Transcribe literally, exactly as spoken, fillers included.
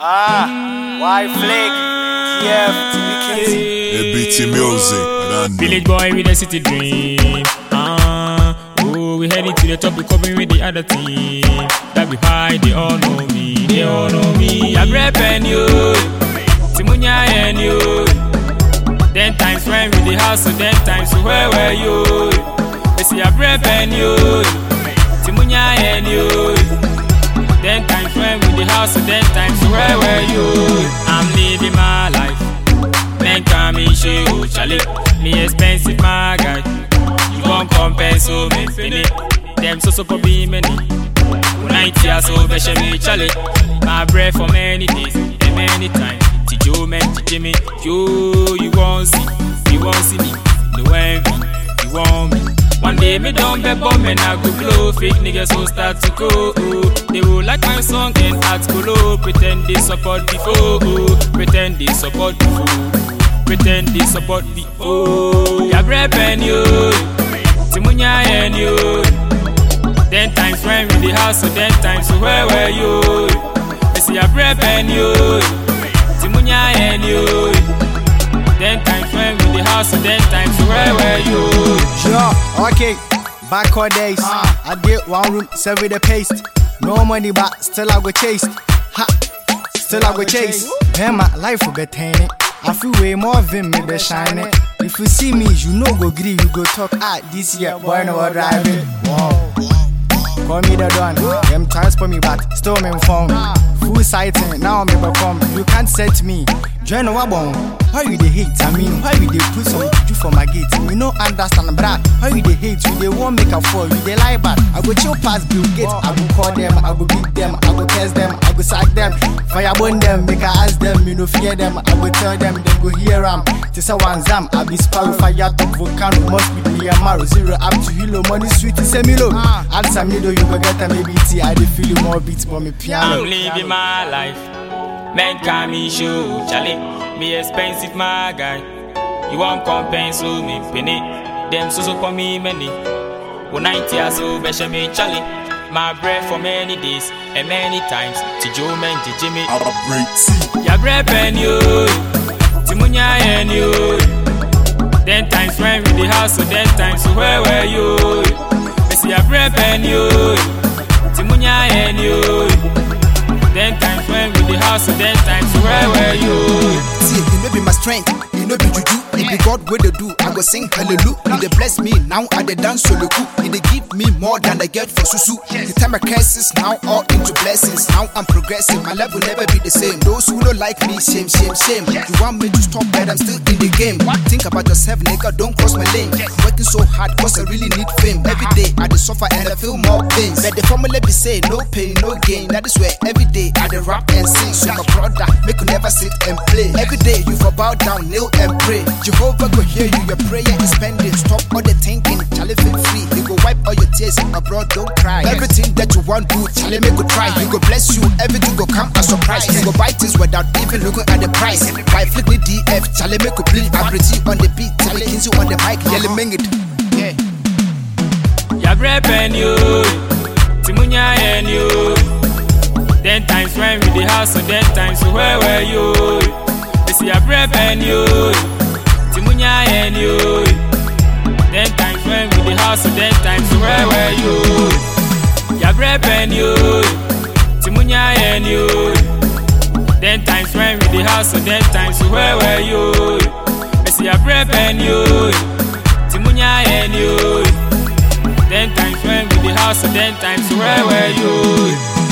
Ah, why flick? Yeah, T B K. A B T music. Village boy with a city dream. Ah, oh, we heading to the top, we coming with the other team. That we high, they all know me, they all know me. I'm repping you, Timunya and you. Then times when with the house, so then times so where were you? They say I'm repping you, Timunya and you. Then times when with the house, so then times so where were you? I'm living my life. Men come in show, Charlie. Me expensive, my guy. You won't compensate, so me finish. Them so so for be many. Night here, so beshe me, Charlie. My breath for many days and many times. Tijo men, Jimmy, yo, you won't see, you won't see me. No envy, you want me. One day me don't be bomb and I go blow. Fake niggas will start to go. They will like my song and act below. Pretend they support before. Pretend they support before. Pretend they support me, oh. Ya brepen you, Timunya and you. Ten times when with the house, so ten times so where were you? I see ya brepen you, Timunya and you. Ten times when with the house, so ten times so where were you? Sure, okay. Back on days, I did one room, serve with the paste. No money, but still I go chase. Ha, still I go chase. Man, my life will be tiny. I feel way more than me be shining. If you see me, you know go green, you go talk. Ah, this year, boy, no driving. Wow. Call me the Don. Them tries for me, but still me phone. Full sighting, now me become. You can't set me. Join a wabon. How you they hate? I mean, how you they put some you for my gate? We no understand, bruh. How you they hate? You they won't make a fall. You they lie bad. I go chill past Bill Gates. I go call them. I go beat them. I go curse them. I go sack them. Fire burn them. Make I ask them. You know fear them. I go tell them. They go hear them. This a one zam. I be sparrow fire top volcano. Must be the Amaro zero up to hilo. Money sweet is a milo. Add some middle. You go get a maybe tea. I dey feel more beats for me piano. I'm living my life. Men come me show, Charlie. Me expensive, my guy. You won't compensate me, penny. Them so so for me many. One night here, so beshe me, Charlie. My breath for many days and many times. Tijo men, Jimmy. Ya breath and you, Timunya and you. Then times when with the house, so then times so where were you? I see ya breath and you, Timunya and you. Then times when with the house, so then times where were you? See, you know be my strength, you know be juju. It be God what they do, I go sing hallelujah. He they bless me, now I they dance solo cool. He they give me more than I get for susu. The time I curses, now all into blessings. Now I'm progressing, my life will never be the same. Those who don't like me, shame, shame, shame. You want me to stop, but I'm still in the game. Think about yourself, nigga, don't cross my lane. I'm working so hard, cause I really need fame. Every day I dey suffer and I feel more pains. But the formula be say, no pain, no gain. That is where every day I dey rap and sing. So my brother, make you never sit and play. Every day you for bow down, kneel and pray. Jehovah go hear you, your prayer is pending. Stop all the thinking, Charlie feel free. He go wipe all your tears, my bro, don't cry. Everything that you want do, Charlie make you try. He go bless you, everything go come as surprise. He go buy things without even looking at the price. Buy flip me D F, Charlie make you bleed. I pretty on the beat, Charlie Kinsey on the mic, yelling ming it. Yeah. Ya brepen you, Timunya and you. Then times when with the house, so then times so where were you? I see ya brepen you, Timunya and you. Then times when with the house, so then times so where were you? Ya brepen you, Timunya and you. Then times when with the house, so then times so where were you? I see ya brepen you, Timunya and you. Then times when with the house, so then times so where were you?